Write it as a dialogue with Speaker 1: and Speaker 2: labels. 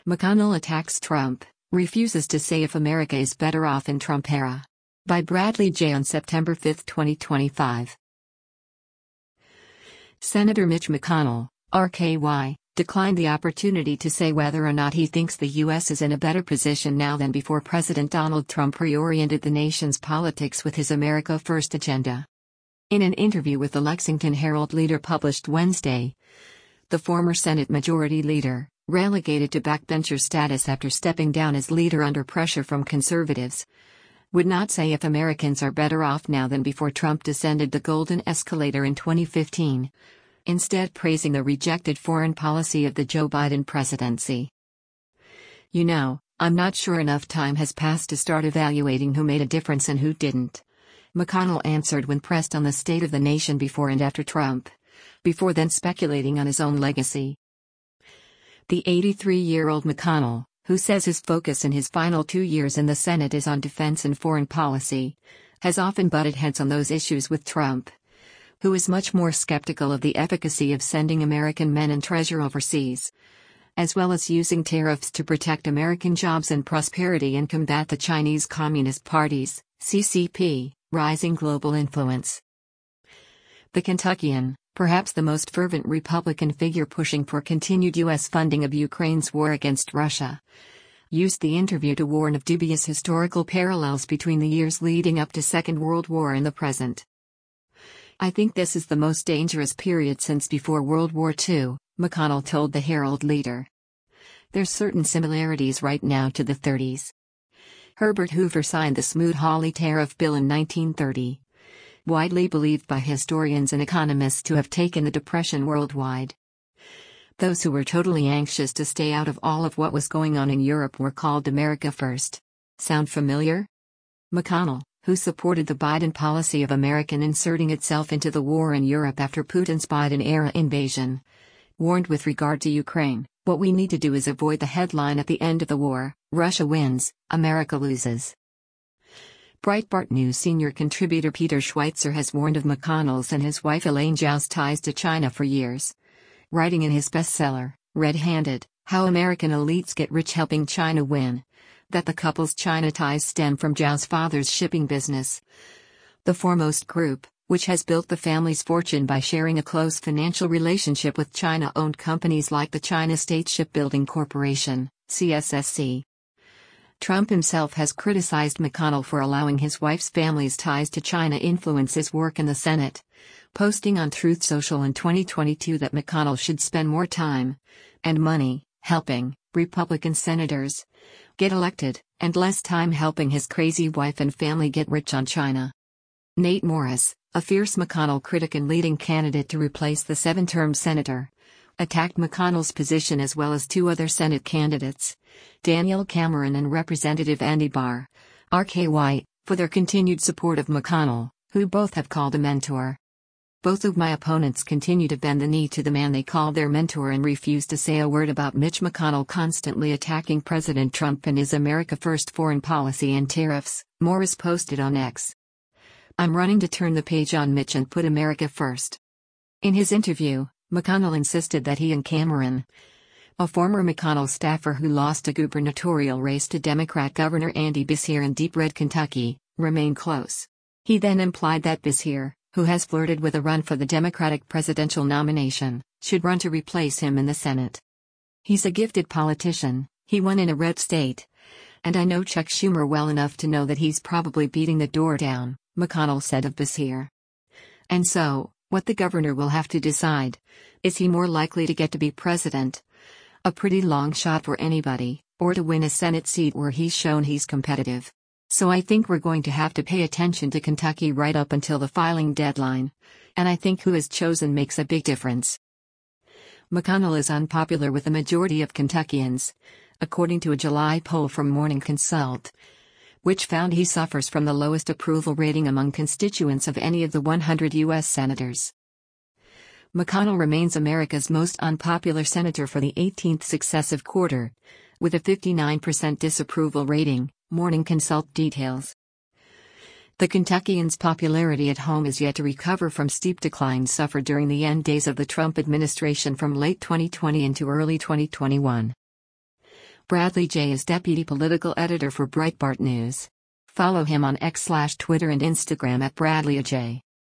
Speaker 1: McConnell attacks Trump, refuses to say if America is better off in Trump era. By Bradley J. on September 5, 2025. Senator Mitch McConnell, RKY, declined the opportunity to say whether or not he thinks the U.S. is in a better position now than before President Donald Trump reoriented the nation's politics with his America First agenda. In an interview with the Lexington Herald Leader published Wednesday, the former Senate Majority Leader, relegated to backbencher status after stepping down as leader under pressure from conservatives, would not say if Americans are better off now than before Trump descended the golden escalator in 2015, instead praising the rejected foreign policy of the Joe Biden presidency. "You know, I'm not sure enough time has passed to start evaluating who made a difference and who didn't," McConnell answered when pressed on the state of the nation before and after Trump, before then speculating on his own legacy. The 83-year-old McConnell, who says his focus in his final 2 years in the Senate is on defense and foreign policy, has often butted heads on those issues with Trump, who is much more skeptical of the efficacy of sending American men and treasure overseas, as well as using tariffs to protect American jobs and prosperity and combat the Chinese Communist Party's, CCP, rising global influence. The Kentuckian, perhaps the most fervent Republican figure pushing for continued U.S. funding of Ukraine's war against Russia, used the interview to warn of dubious historical parallels between the years leading up to Second World War and the present. "I think this is the most dangerous period since before World War II, McConnell told the Herald Leader. "There's certain similarities right now to the 30s. Herbert Hoover signed the Smoot-Hawley tariff bill in 1930. Widely believed by historians and economists to have taken the Depression worldwide. Those who were totally anxious to stay out of all of what was going on in Europe were called America First. Sound familiar?" McConnell, who supported the Biden policy of American inserting itself into the war in Europe after Putin's Biden-era invasion, warned with regard to Ukraine, "What we need to do is avoid the headline at the end of the war, Russia wins, America loses." Breitbart News senior contributor Peter Schweitzer has warned of McConnell's and his wife Elaine Zhao's ties to China for years. Writing in his bestseller, Red-Handed, How American Elites Get Rich Helping China Win, that the couple's China ties stem from Zhao's father's shipping business. The Foremost Group, which has built the family's fortune by sharing a close financial relationship with China-owned companies like the China State Shipbuilding Corporation, CSSC. Trump himself has criticized McConnell for allowing his wife's family's ties to China influence his work in the Senate, posting on Truth Social in 2022 that McConnell should spend more time and money helping Republican senators get elected, and less time helping his crazy wife and family get rich on China. Nate Morris, a fierce McConnell critic and leading candidate to replace the 7-term senator, attacked McConnell's position as well as 2 other Senate candidates, Daniel Cameron and Representative Andy Barr, RKY, for their continued support of McConnell, who both have called a mentor. "Both of my opponents continue to bend the knee to the man they call their mentor and refuse to say a word about Mitch McConnell constantly attacking President Trump and his America First foreign policy and tariffs," Morris posted on X. "I'm running to turn the page on Mitch and put America first." In his interview, McConnell insisted that he and Cameron, a former McConnell staffer who lost a gubernatorial race to Democrat Governor Andy Beshear in Deep Red, Kentucky, remain close. He then implied that Beshear, who has flirted with a run for the Democratic presidential nomination, should run to replace him in the Senate. "He's a gifted politician, he won in a red state. And I know Chuck Schumer well enough to know that he's probably beating the door down," McConnell said of Beshear. "And so, what the governor will have to decide, is he more likely to get to be president? A pretty long shot for anybody, or to win a Senate seat where he's shown he's competitive. So I think we're going to have to pay attention to Kentucky right up until the filing deadline, and I think who is chosen makes a big difference." McConnell is unpopular with the majority of Kentuckians, according to a July poll from Morning Consult, which found he suffers from the lowest approval rating among constituents of any of the 100 U.S. senators. McConnell remains America's most unpopular senator for the 18th successive quarter, with a 59% disapproval rating, Morning Consult details. The Kentuckian's popularity at home is yet to recover from steep declines suffered during the end days of the Trump administration from late 2020 into early 2021. Bradley J. is deputy political editor for Breitbart News. Follow him on X/Twitter and Instagram at BradleyJ.